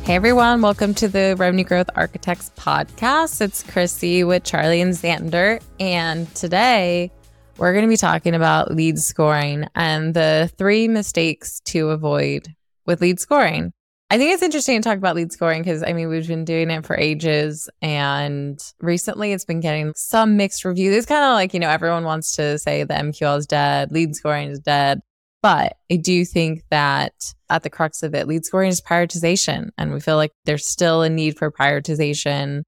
Hey everyone, welcome to the Revenue Growth Architects podcast. It's Chrissy with Charlie and Xander, and today we're going to be talking about lead scoring and the 3 mistakes to avoid with lead scoring. I think it's interesting to talk about lead scoring because, we've been doing it for ages, and recently it's been getting some mixed reviews. It's kind of like, everyone wants to say the MQL is dead, lead scoring is dead. But I do think that at the crux of it, lead scoring is prioritization. And we feel like there's still a need for prioritization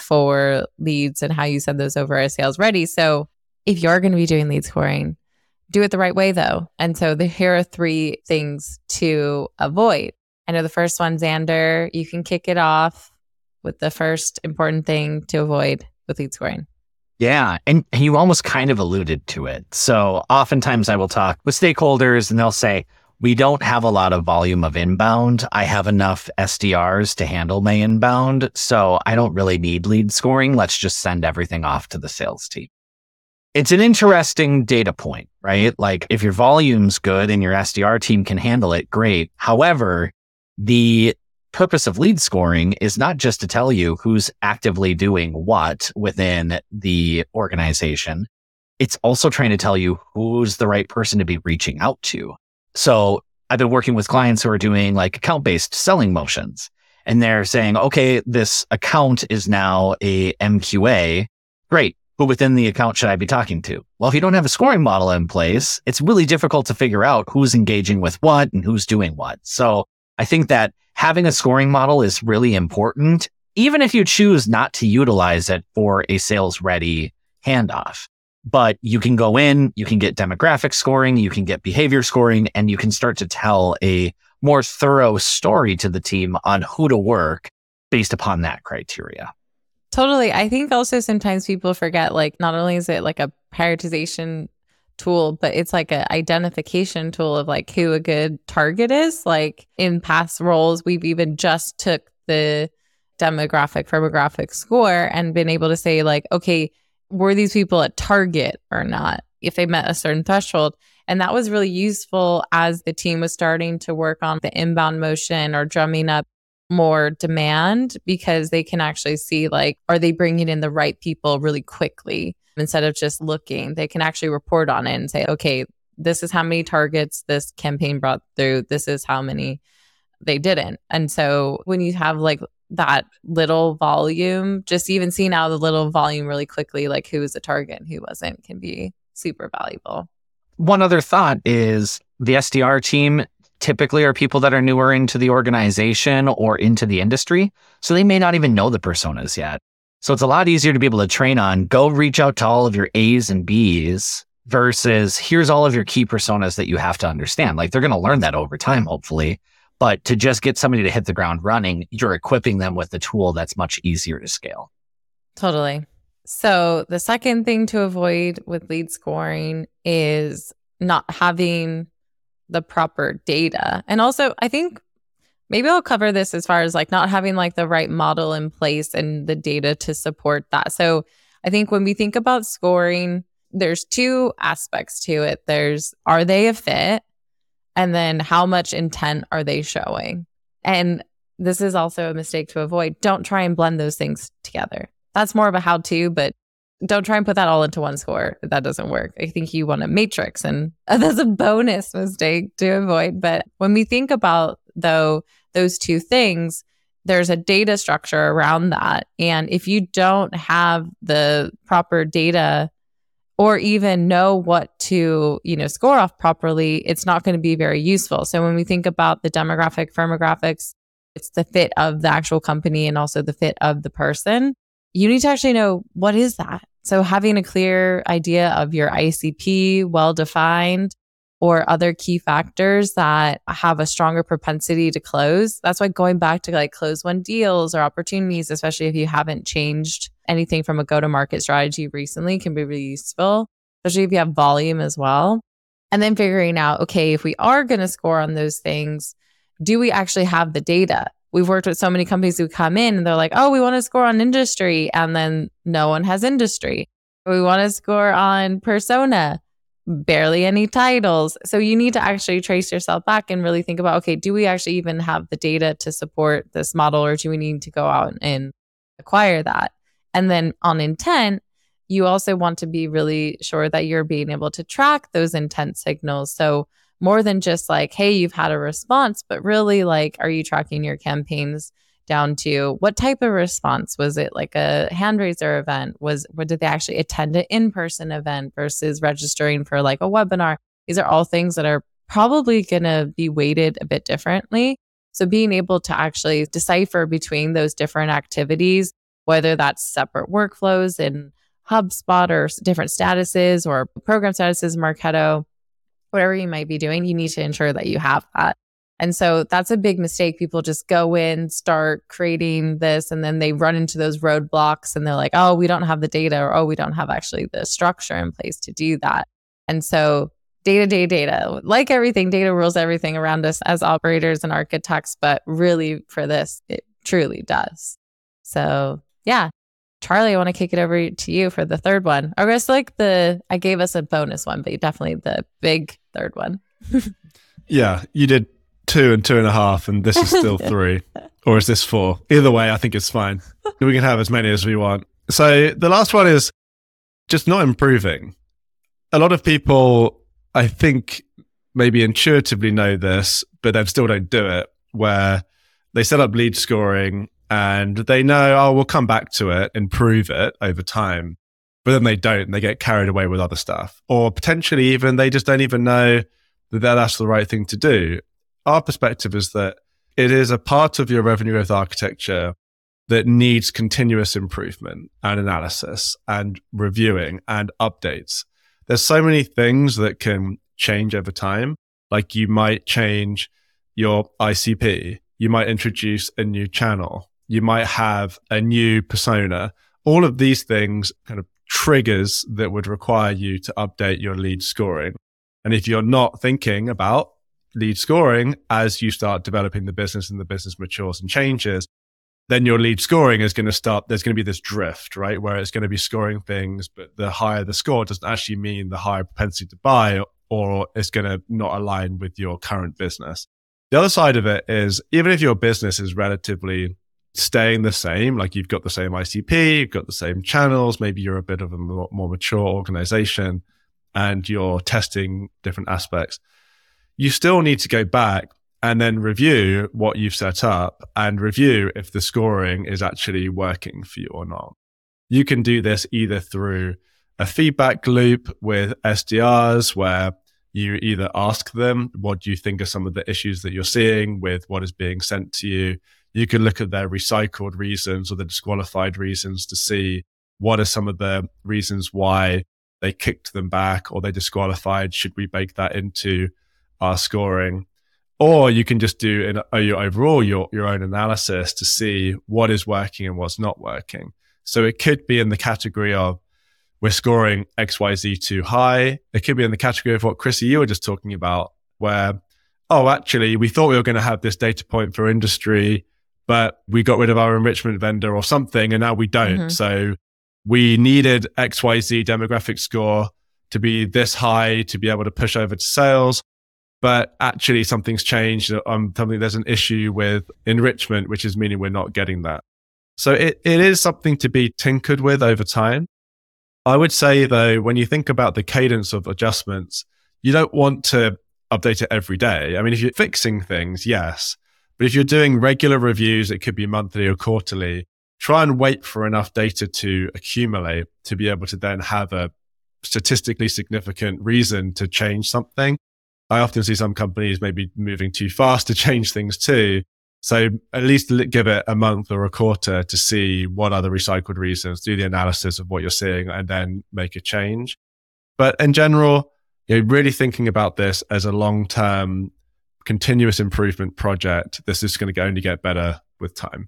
for leads and how you send those over as sales ready. So if you're going to be doing lead scoring, do it the right way though. And so here are 3 things to avoid. I know the first one, Xander, you can kick it off with the first important thing to avoid with lead scoring. Yeah. And you almost kind of alluded to it. So oftentimes I will talk with stakeholders and they'll say, we don't have a lot of volume of inbound. I have enough SDRs to handle my inbound. So I don't really need lead scoring. Let's just send everything off to the sales team. It's an interesting data point, right? Like if your volume's good and your SDR team can handle it, great. However, the purpose of lead scoring is not just to tell you who's actively doing what within the organization. It's also trying to tell you who's the right person to be reaching out to. So I've been working with clients who are doing like account-based selling motions, and they're saying, okay, this account is now a MQA. Great. Who within the account should I be talking to? Well, if you don't have a scoring model in place, it's really difficult to figure out who's engaging with what and who's doing what. So I think that having a scoring model is really important, even if you choose not to utilize it for a sales ready handoff. But you can go in, you can get demographic scoring, you can get behavior scoring, and you can start to tell a more thorough story to the team on who to work based upon that criteria. Totally. I think also sometimes people forget, like, not only is it like a prioritization tool, but it's like an identification tool of like who a good target is. Like in past roles, we've even just took the demographic, firmographic score and been able to say like, okay, were these people at target or not, if they met a certain threshold? And that was really useful as the team was starting to work on the inbound motion or drumming up more demand, because they can actually see like, are they bringing in the right people really quickly? Instead of just looking, they can actually report on it and say, okay, this is how many targets this campaign brought through. This is how many they didn't. And so when you have like that little volume, just even seeing out the little volume really quickly, like who was a target and who wasn't, can be super valuable. One other thought is the SDR team typically are people that are newer into the organization or into the industry. So they may not even know the personas yet. So it's a lot easier to be able to train on, go reach out to all of your A's and B's versus here's all of your key personas that you have to understand. Like they're going to learn that over time, hopefully. But to just get somebody to hit the ground running, you're equipping them with a tool that's much easier to scale. Totally. So the second thing to avoid with lead scoring is not having the proper data. And also, I think maybe I'll cover this as far as like not having like the right model in place and the data to support that. So I think when we think about scoring, there's 2 aspects to it. There's, are they a fit? And then how much intent are they showing? And this is also a mistake to avoid. Don't try and blend those things together. That's more of a how-to, but don't try and put that all into one score. That doesn't work. I think you want a matrix, and that's a bonus mistake to avoid. But when we think about, though, those 2 things, there's a data structure around that. And if you don't have the proper data or even know what to, score off properly, it's not going to be very useful. So when we think about the demographic, firmographics, it's the fit of the actual company and also the fit of the person. You need to actually know, what is that? So having a clear idea of your ICP, well-defined, or other key factors that have a stronger propensity to close. That's why going back to like close won deals or opportunities, especially if you haven't changed anything from a go-to-market strategy recently, can be really useful, especially if you have volume as well. And then figuring out, okay, if we are going to score on those things, do we actually have the data? We've worked with so many companies who come in and they're like, oh, we want to score on industry. And then no one has industry. We want to score on persona. barely any titles. So you need to actually trace yourself back and really think about, okay, do we actually even have the data to support this model, or do we need to go out and acquire that? And then on intent, you also want to be really sure that you're being able to track those intent signals. So more than just like, hey, you've had a response, but really like, are you tracking your campaigns down to what type of response? Was it like a hand raiser event? Did they actually attend an in-person event versus registering for like a webinar? These are all things that are probably going to be weighted a bit differently. So being able to actually decipher between those different activities, whether that's separate workflows in HubSpot or different statuses or program statuses, Marketo, whatever you might be doing, you need to ensure that you have that. And so that's a big mistake. People just go in, start creating this, and then they run into those roadblocks and they're like, oh, we don't have the data, or oh, we don't have actually the structure in place to do that. And so data, like everything, data rules everything around us as operators and architects, but really for this, it truly does. So yeah, Charlie, I want to kick it over to you for the third one. Or it's like I gave us a bonus one, but definitely the big third one. Yeah, you did 2 and 2.5, and this is still 3. Or is this 4? Either way, I think it's fine. We can have as many as we want. So the last one is just not improving. A lot of people, I think, maybe intuitively know this, but then still don't do it, where they set up lead scoring and they know, oh, we'll come back to it, improve it over time. But then they don't, and they get carried away with other stuff. Or potentially even they just don't even know that that's the right thing to do. Our perspective is that it is a part of your revenue growth architecture that needs continuous improvement and analysis and reviewing and updates. There's so many things that can change over time. Like you might change your ICP. You might introduce a new channel. You might have a new persona. All of these things kind of triggers that would require you to update your lead scoring. And if you're not thinking about lead scoring as you start developing the business and the business matures and changes, then your lead scoring is going to start, there's going to be this drift, right? Where it's going to be scoring things, but the higher the score doesn't actually mean the higher propensity to buy, or it's going to not align with your current business. The other side of it is, even if your business is relatively staying the same, like you've got the same ICP, you've got the same channels, maybe you're a bit of a more mature organization and you're testing different aspects, you still need to go back and then review what you've set up and review if the scoring is actually working for you or not. You can do this either through a feedback loop with SDRs, where you either ask them, what do you think are some of the issues that you're seeing with what is being sent to you? You can look at their recycled reasons or the disqualified reasons to see what are some of the reasons why they kicked them back or they disqualified. Should we bake that into our scoring? Or you can just do your own analysis to see what is working and what's not working. So it could be in the category of, we're scoring XYZ too high. It could be in the category of what, Chrissy, you were just talking about, where, oh, actually, we thought we were going to have this data point for industry, but we got rid of our enrichment vendor or something, and now we don't. Mm-hmm. So we needed XYZ demographic score to be this high to be able to push over to sales. But actually something's changed. There's an issue with enrichment, which is meaning we're not getting that. So it is something to be tinkered with over time. I would say, though, when you think about the cadence of adjustments, you don't want to update it every day. I mean, if you're fixing things, yes. But if you're doing regular reviews, it could be monthly or quarterly, try and wait for enough data to accumulate to be able to then have a statistically significant reason to change something. I often see some companies maybe moving too fast to change things too. So at least give it a month or a quarter to see what are the recycled reasons, do the analysis of what you're seeing, and then make a change. But in general, really thinking about this as a long-term continuous improvement project. This is going to only get better with time.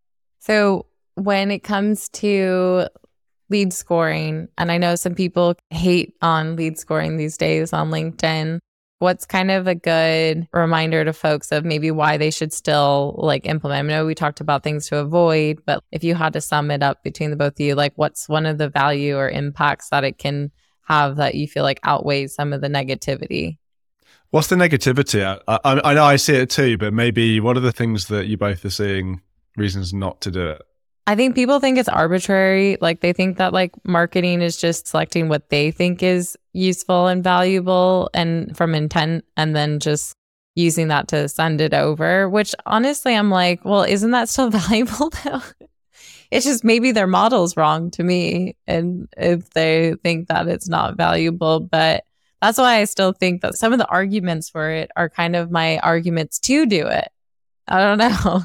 So when it comes to lead scoring, and I know some people hate on lead scoring these days on LinkedIn, what's kind of a good reminder to folks of maybe why they should still implement? I know we talked about things to avoid, but if you had to sum it up between the both of you, what's one of the value or impacts that it can have that you feel like outweighs some of the negativity? What's the negativity? I know I see it too, but maybe what are the things that you both are seeing reasons not to do it? I think people think it's arbitrary. Like they think that like marketing is just selecting what they think is useful and valuable and from intent and then just using that to send it over, which honestly, I'm like, well, isn't that still valuable though? It's just maybe their model's wrong to me. And if they think that it's not valuable, but that's why I still think that some of the arguments for it are kind of my arguments to do it. I don't know.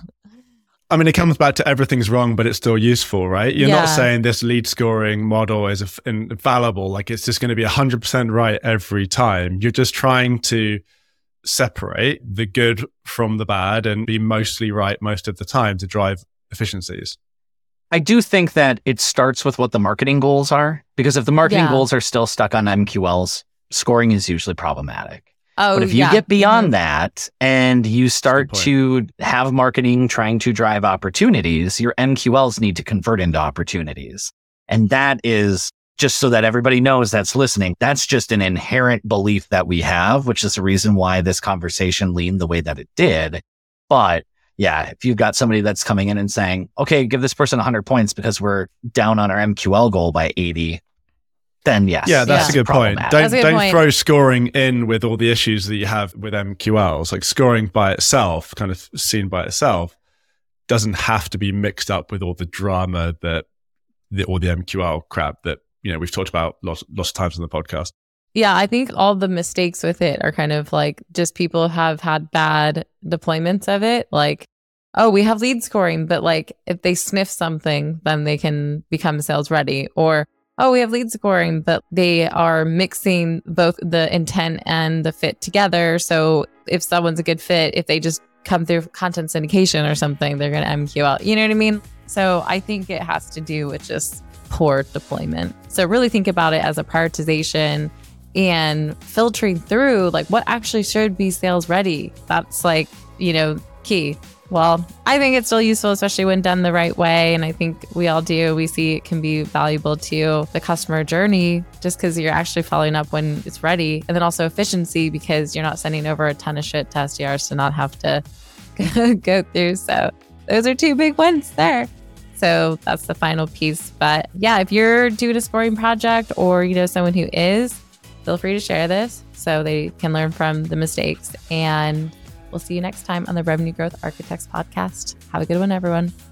I mean, it comes back to everything's wrong, but it's still useful, right? You're not saying this lead scoring model is infallible, like it's just going to be 100% right every time. You're just trying to separate the good from the bad and be mostly right most of the time to drive efficiencies. I do think that it starts with what the marketing goals are, because if the marketing goals are still stuck on MQLs, scoring is usually problematic. But if you get beyond that and you start to have marketing trying to drive opportunities, your MQLs need to convert into opportunities. And that is, just so that everybody knows that's listening, that's just an inherent belief that we have, which is the reason why this conversation leaned the way that it did. But yeah, if you've got somebody that's coming in and saying, okay, give this person 100 points because we're down on our MQL goal by 80, then yes. Yeah, that's a good point. Don't throw scoring in with all the issues that you have with MQLs. Like scoring by itself, kind of seen by itself, doesn't have to be mixed up with all the drama that all the MQL crap that we've talked about lots of times on the podcast. Yeah, I think all the mistakes with it are kind of like just people have had bad deployments of it. Like, oh, we have lead scoring, but like if they sniff something, then they can become sales ready. Or, oh, we have lead scoring, but they are mixing both the intent and the fit together. So if someone's a good fit, if they just come through content syndication or something, they're going to MQL. You know what I mean? So I think it has to do with just poor deployment. So really think about it as a prioritization and filtering through like what actually should be sales ready. That's like, key. Well, I think it's still useful, especially when done the right way. And I think we all do. We see it can be valuable to the customer journey just because you're actually following up when it's ready. And then also efficiency because you're not sending over a ton of shit to SDRs to not have to go through. So those are two big wins there. So that's the final piece. But yeah, if you're doing a scoring project or someone who is, feel free to share this so they can learn from the mistakes. And we'll see you next time on the Revenue Growth Architects podcast. Have a good one, everyone.